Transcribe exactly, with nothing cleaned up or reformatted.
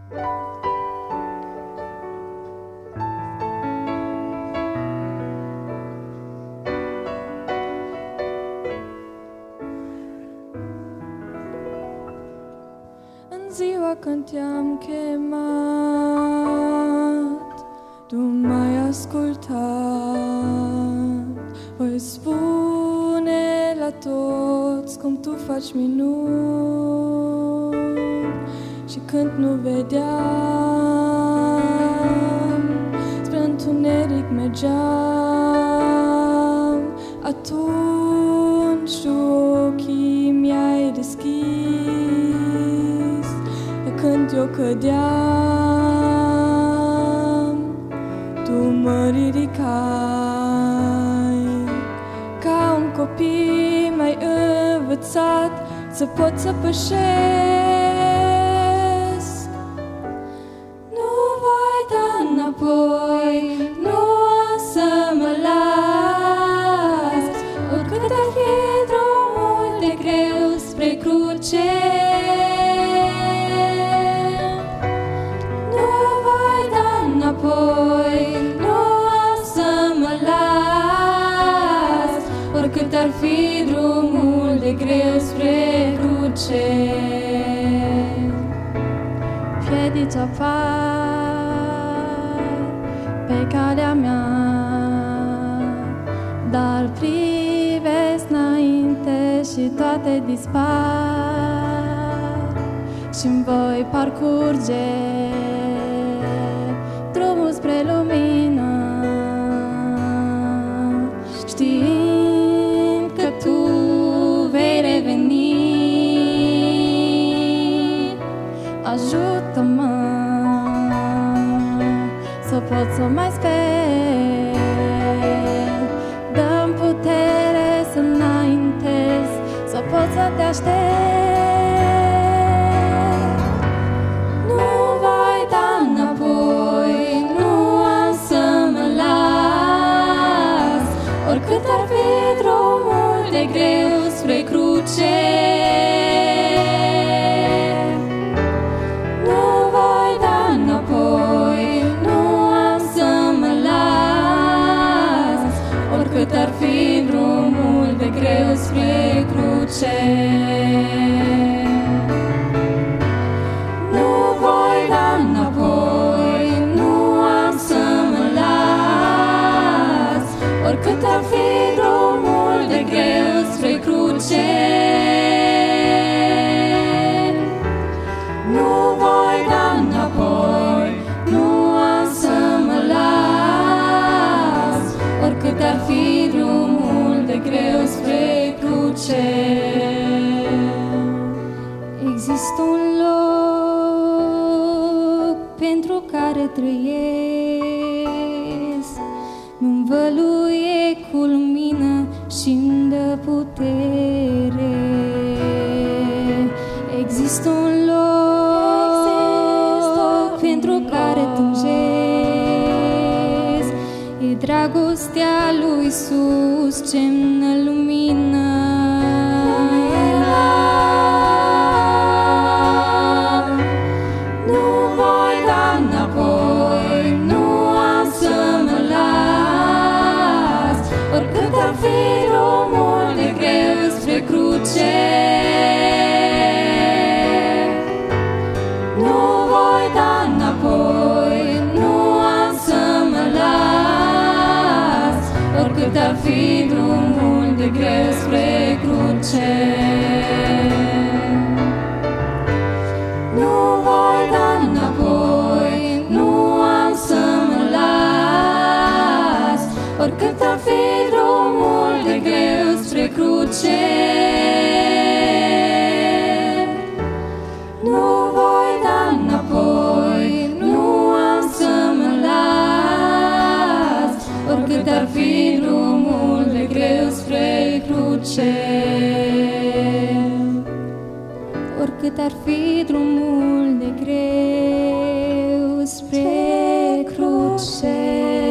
Ziua când te-am chemat, tu m-ai ascultat. Voi spune la toți cum tu faci minuni. Și când nu vedeam, spre întuneric mergeam, atunci tu ochii mi-ai deschis. Când eu cădeam, tu mă ridicai. Ca un copil m-ai învățat să pot să pășesc. Nu voi da înapoi, nu o să mă las, oricât ar fi drumul de greu spre cruce. Oricât ar fi drumul de greu spre cruce. Piedici apar pe calea mea, dar privesc înainte și toate dispar. Și-mi voi parcurge drumul spre lumină, știind că tu vei reveni. Ajută-mă să pot să mai sper, dă-mi putere să înaintez, să pot să te aștept. Nu voi da înapoi, nu am să mă las, oricât ar fi drumul de greu spre cruce. Nu voi da înapoi, nu am să mă las, oricât ar fi drumul de greu spre cruce. Nu voi da înapoi, nu am să mă las, oricât ar fi drumul de greu spre cruce. Nu voi da înapoi, nu am să mă las, oricât ar fi drumul de greu spre cruce. Există un loc pentru care trăiesc, nu-mi văluie cu lumină și-mi dă putere. Există un loc pentru care tânjesc, e dragostea lui Iisus ce-mi dă lumină. Nu voi da înapoi, nu am să mă las, oricât ar fi drumul de greu spre cruce. Nu voi da înapoi, nu am să mă las, oricât ar fi drumul de greu spre cruce. Nu voi da înapoi, nu am să mă las, oricât ar fi drumul de greu spre cruce. Nu voi da înapoi, nu am să mă las, oricât ar fi drumul de greu spre cruce. Oricât ar fi drumul de greu spre cruce.